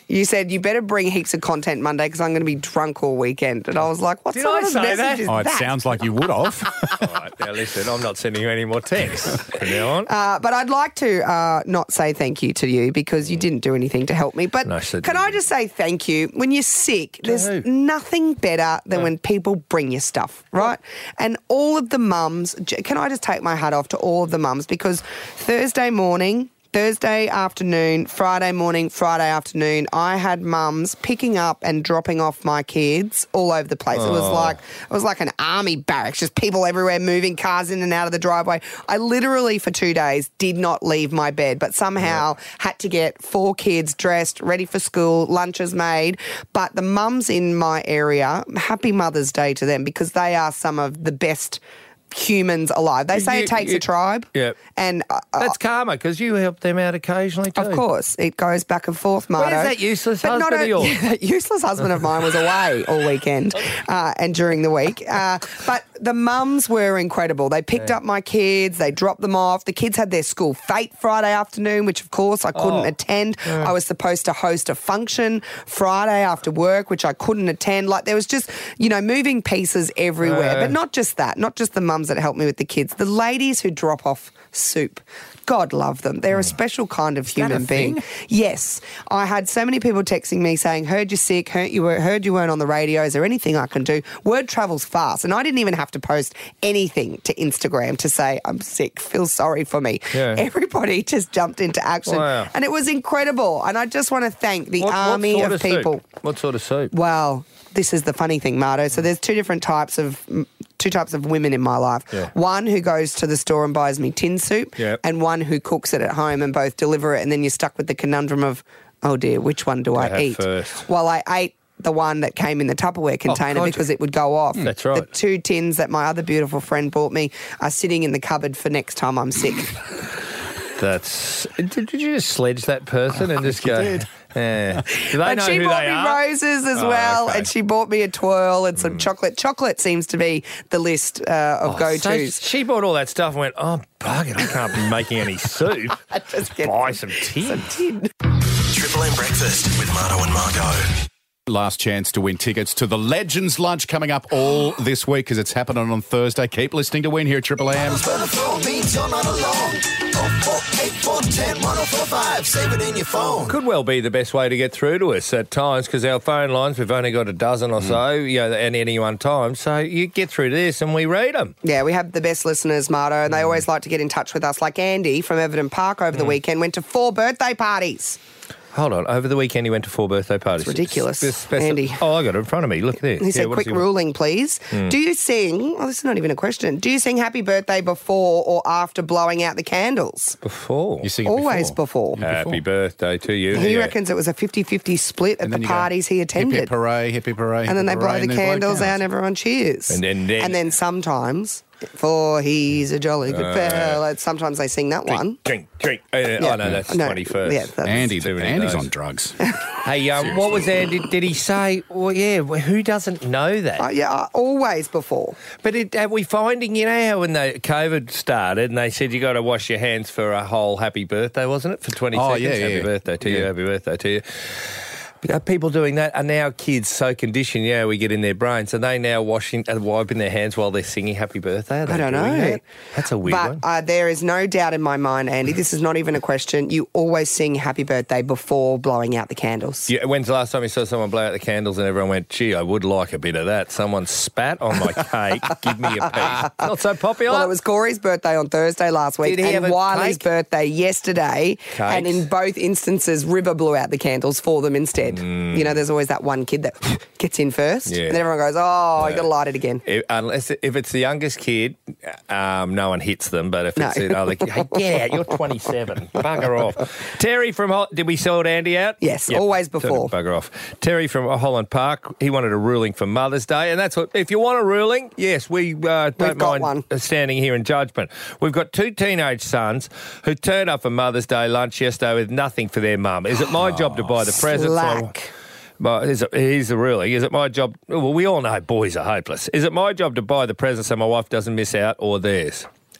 You said you better bring heaps of content Monday because I'm going to be drunk all weekend. And I was like, what Did sort I of say message that? is Oh, it that? sounds like you would have. All right, now listen, I'm not sending you any more texts from now on. Uh, but I'd like to uh, not say thank you to you because you didn't do anything to help me. But No, she can I just say thank you? When you're sick, there's who? nothing better than when people bring you stuff, right? And all of the mums, j- can I just take my hat off to all of the mums because Thursday morning, Thursday afternoon, Friday morning, Friday afternoon, I had mums picking up and dropping off my kids all over the place. It was Oh. like it was like an army barracks, just people everywhere moving cars in and out of the driveway. I literally for two days did not leave my bed, but somehow had to get four kids dressed, ready for school, lunches made. But the mums in my area, happy Mother's Day to them because they are some of the best humans alive. They say You- it takes you- a tribe. Yeah. And uh, That's karma because you help them out occasionally too. of course, it goes back and forth, Marto. Where's that useless But not husband of yours? That useless husband of mine was away all weekend uh, and during the week. Uh, but the mums were incredible. They picked Yeah. up my kids. They dropped them off. The kids had their school fete Friday afternoon, which of course I couldn't Oh. attend. Yeah. I was supposed to host a function Friday after work, which I couldn't attend. Like there was just, you know, moving pieces everywhere. Yeah. But not just that, not just the mums that helped me with the kids, the ladies who drop off soup. God love them. They're a special kind of that human a being. thing? Yes. I had so many people texting me saying, heard you're sick, heard you, were, heard you weren't on the radio, is there anything I can do? Word travels fast. And I didn't even have to post anything to Instagram to say, I'm sick, feel sorry for me. Yeah. Everybody just jumped into action. Wow. And it was incredible. And I just want to thank the What- what army sort of soup? people. What sort of soup? Well, this is the funny thing, Marto. So there's two different types of two types of women in my life. Yeah. One who goes to the store and buys me tin soup, Yep. and one who cooks it at home and both deliver it. And then you're stuck with the conundrum of, oh dear, which one do I have eat? first? Well, I ate the one that came in the Tupperware container God. because it would go off. That's right. The two tins that my other beautiful friend bought me are sitting in the cupboard for next time I'm sick. That's. Did, did you just sledge that person and just go? did. Yeah. Do they But know she who bought they me are? roses as Oh, well, okay. and she bought me a twirl and some chocolate. Chocolate seems to be the list uh, of Oh, go-tos. so she bought all that stuff and went, oh, bugger, I can't be making any soup. I just get Buy some tin. tin. Triple M Breakfast with Marto and Margo. Last chance to win tickets to the Legends Lunch coming up all this week because it's happening on Thursday. Keep listening to win here at Triple M. Could well be the best way to get through to us at times because our phone lines, we've only got a dozen or so, you know, at any one time. So you get through to this and we read them. Yeah, we have the best listeners, Marto, and they always like to get in touch with us. Like Andy from Everton Park over the weekend went to four birthday parties. Hold on. Over the weekend, he went to four birthday parties. It's ridiculous, Spe- speci- Andy. Oh, I got it in front of me. Look there. He said, Yeah, what quick does want? ruling, please. Hmm. Do you sing, oh, this is not even a question, do you sing happy birthday before or after blowing out the candles? Before. You sing it Always before. before. Happy birthday to you. He Yeah. reckons it was a fifty-fifty split at And the then you go, parties he Hip attended. hip hooray, hip hip hooray. and then they hip blow hooray, the and then candles out and candles. everyone cheers. And then- then- and then sometimes, for he's a jolly good Uh, fella, sometimes they sing that one. Drink, drink. Uh, Yeah. Oh, no, that's No, twenty-first. yeah, that's- Andy, Too many Andy's days. on drugs. Hey, um, what was Andy? Did he say, well, yeah, well, who doesn't know that? Uh, yeah, uh, always before. But it, are we finding, you know, how when the COVID started and they said you got to wash your hands for a whole happy birthday, wasn't it? For twenty Oh, seconds. yeah, happy yeah. birthday to you, Yeah. happy birthday to you. Are people doing that? Are now kids so conditioned, yeah, we get in their brains, are they now washing and wiping their hands while they're singing happy birthday? Are they I don't doing know. that? That's a weird but one. uh, there is no doubt in my mind, Andy, this is not even a question. You always sing happy birthday before blowing out the candles. Yeah, when's the last time you saw someone blow out the candles and everyone went, gee, I would like a bit of that. Someone spat on my cake. Give me a piece. Not so popular. Well, it was Corey's birthday on Thursday last week Did he have and a Wiley's cake? birthday yesterday. Cakes. And in both instances, River blew out the candles for them instead. You know, there's always that one kid that gets in first. Yeah. And then everyone goes, oh, you got to light it again. If, unless if it's the youngest kid, um, no one hits them. But if it's No. the other kid, hey, get out! You're twenty-seven. Bugger off. Terry from Hol- did we sort Andy out? Yes, always Tell him before. to Bugger off. Terry from Holland Park. He wanted a ruling for Mother's Day, and that's what. If you want a ruling, yes, we uh, don't got mind one. standing here in judgment. We've got two teenage sons who turned up for Mother's Day lunch yesterday with nothing for their mum. Is it my job to buy the presents? or- Slack. But is it, here's the ruling. Is it my job? Well, we all know boys are hopeless. Is it my job to buy the presents so my wife doesn't miss out, or theirs?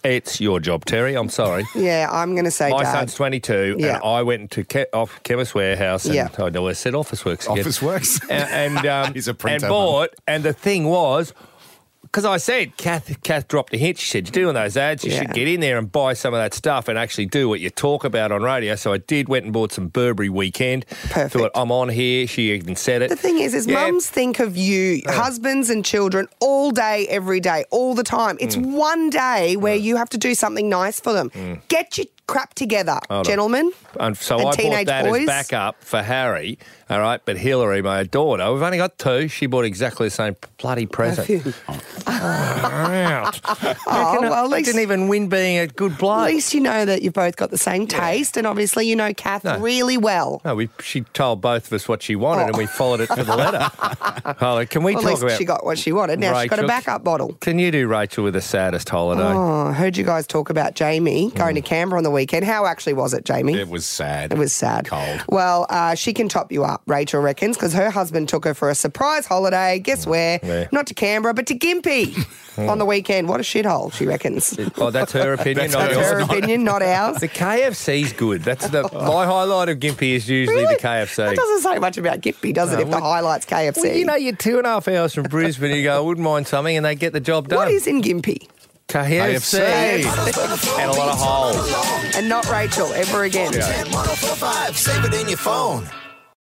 It's your job, Terry. I'm sorry. Yeah, I'm going to say My Dad. son's twenty-two, Yeah. and I went to Ke- off Chemist Warehouse, and Yeah. I know I said Office Works again. Office Works. and and, um, He's a and printer. bought. And the thing was, because I said, Kath, Kath dropped a hint. She said, you're doing those ads, you Yeah. should get in there and buy some of that stuff and actually do what you talk about on radio. So I did, went and bought some Burberry Weekend. Perfect. Thought, I'm on here. She even said it. The thing is, is Yeah. mums think of you, husbands and children, all day, every day, all the time. It's Mm. one day where you have to do something nice for them. Get your crap together, Hold on. gentlemen. And so And I teenage bought that boys. as backup for Harry, all right? But Hillary, my daughter, we've only got two. She bought exactly the same bloody present. Out. Oh, well, at I least- didn't even win being a good bloke. At least you know that you've both got the same taste, and obviously you know Kath No. really well. No, we, she told both of us what she wanted, and we followed it to the letter. Holly, can we Well, at talk least about she got what she wanted. Now she's got a Rachel? backup bottle. Can you do Rachel with the saddest holiday? Oh, I heard you guys talk about Jamie going to Canberra on the weekend. How actually was it, Jamie? It was sad. It was sad. Cold. Well, uh, she can top you up, Rachel reckons, because her husband took her for a surprise holiday. Guess where? Where? Not to Canberra, but to Gympie on the weekend. What a shithole, she reckons. Oh, that's her opinion, That's not That's her yours. opinion, not ours. The K F C's good. That's the my highlight of Gympie is usually Really? the K F C. That doesn't say much about Gympie, does it, No, if the well- highlight's K F C? Well, you know, you're two and a half hours from Brisbane. You go, I wouldn't mind something, and they get the job done. What is in Gympie? K F C? K F C. And a lot of holes. And not Rachel, ever again. ten one oh four five, save it in your phone.